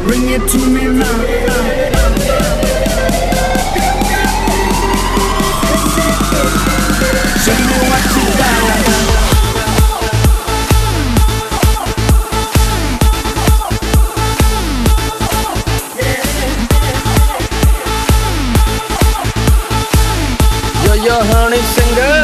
Bring it to me now. Tell me what you got. Yo honey singer,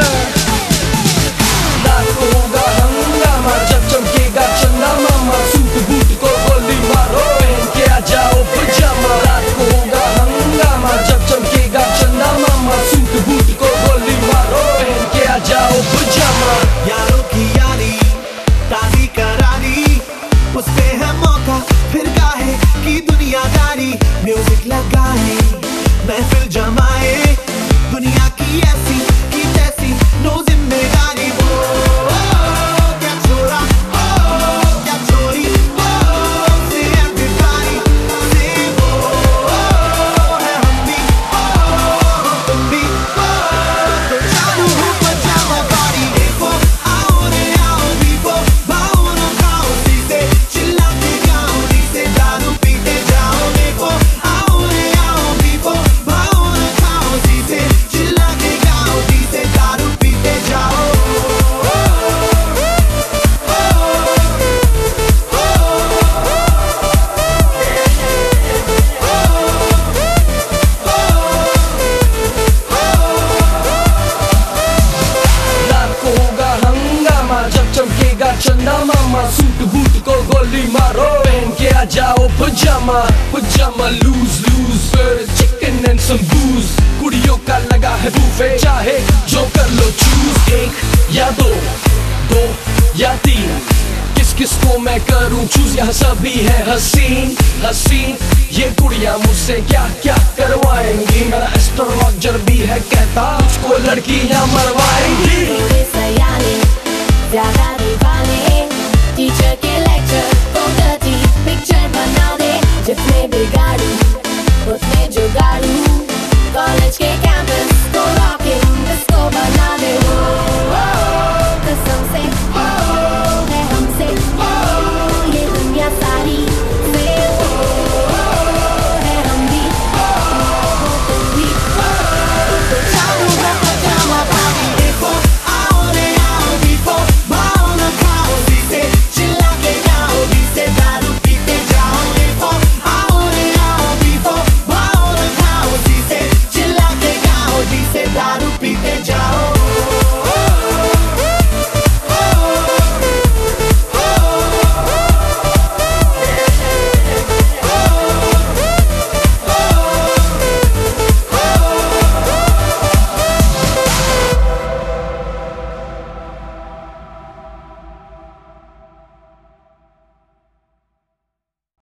रात को होगा हंगामा जब चमकेगा चंदा मामा। सूट बूट को गोली मारो, पहन के आ जाओ पजामा। रात को होगा हंगामा जब चमकेगा चंदा मामा। सूट बूट को गोली मारो, पहन के आ जाओ पजामा। यारों की यारी ताज़ी करारी, उस पे है मौका फिर काहे की दुनियादारी। म्यूजिक लगाए महफिल जमाए, दुनिया की ऐसी की तैसी नो जिम्मेदारी। वो क्या छोरा क्या छोरी, से everybody से वो है हम भी तुम भी। तो चालू हो पजामा पार्टी, देखो आओ रे आओ बीबो, भाओ ना खाओ सीसे, चिल्लाते गाओ नीसे, दारू पीते जाओ। देखो आओ रे आओ बीबो, भाओ ना खाओ सीसे, चिल्लाते गाओ नीसे, दारू पीते जाओ। रात को होगा हंगामा जब चमकेगा चंदा मामा। सूट बूट को गोली मारो, पहन के आ जाओ पजामा। पजामा loose loose chicken and some booze. कुड़ियों का लगा है बूफे, चाहे जो कर लो चूज। एक या दो, दो या तीन, किस किस को मैं करूं चूज। यहाँ सभी है हसीन हसीन, ये कुड़ियां मुझसे क्या क्या करवाएंगी। मेरा एस्ट्रोलॉजर भी है कहता, उसको लड़कियां मरवाएंगी।